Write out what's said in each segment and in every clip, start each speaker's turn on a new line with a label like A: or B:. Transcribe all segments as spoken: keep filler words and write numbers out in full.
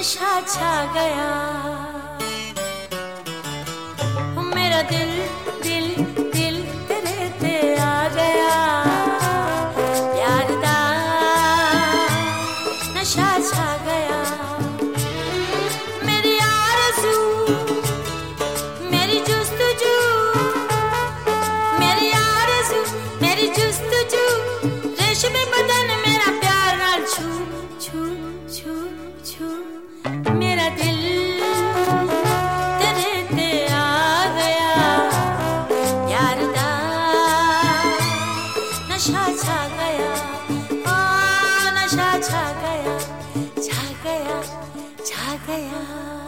A: नशा छा गया। मेरा दिल दिल दिल तेरे ते आ गया। प्यार दा नशा छा गया। मेरी आरज़ू मेरी जुस्तजू मेरी आरज़ू मेरी जुस्तजू रेशमी बदन मेरा प्यार ना छू छू छू छू। मेरा दिल तेरे ते आ गया। प्यार दा नशा छा गया। ओ नशा छा गया छा गया छा गया।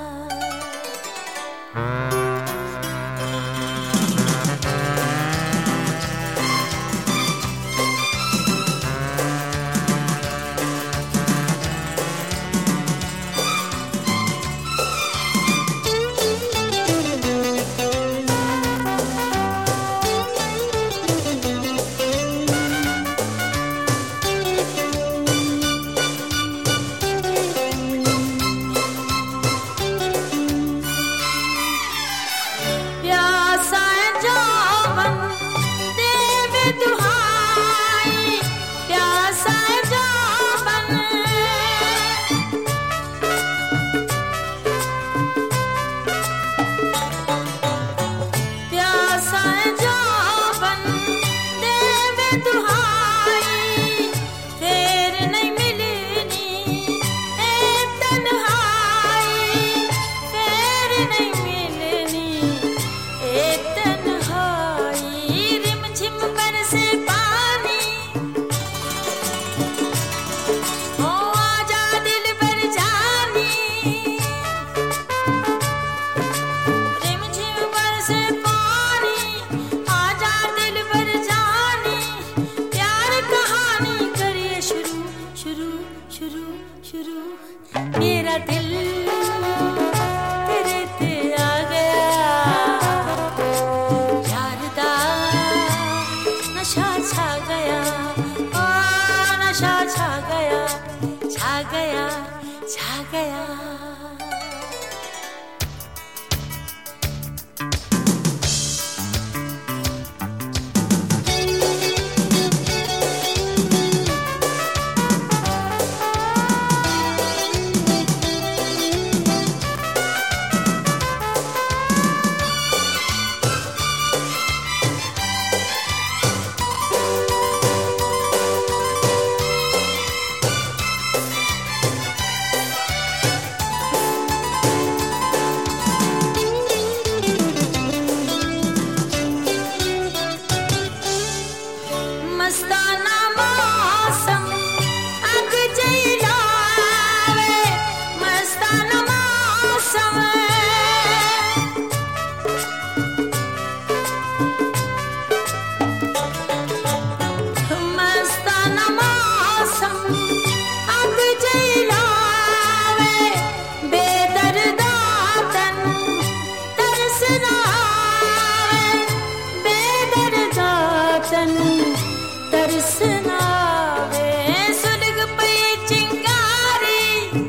A: मेरा दिल तेरे ते आ गया। प्यार दा नशा छा गया। ओ नशा छा गया छा गया छा गया। मस्ताना मौसम अग जइलावे। मस्ताना मौसम मस्ताना मौसम अग जइलावे। बेदर्दा तन तरसना बेदर्दा तन तरसना वे। सुलग पई चिंगारी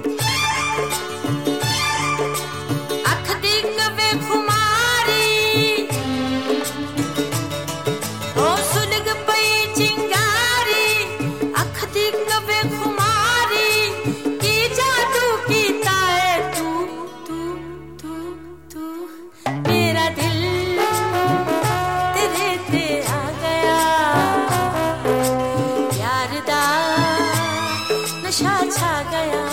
A: अख दी कवे खुमारी। ओ सुलग पई चिंगारी अख दी कवे खुमारी। की जादू कीता है तू तू तू तू। मेरा दिल तेरे ते आ गया। नशा छा गया।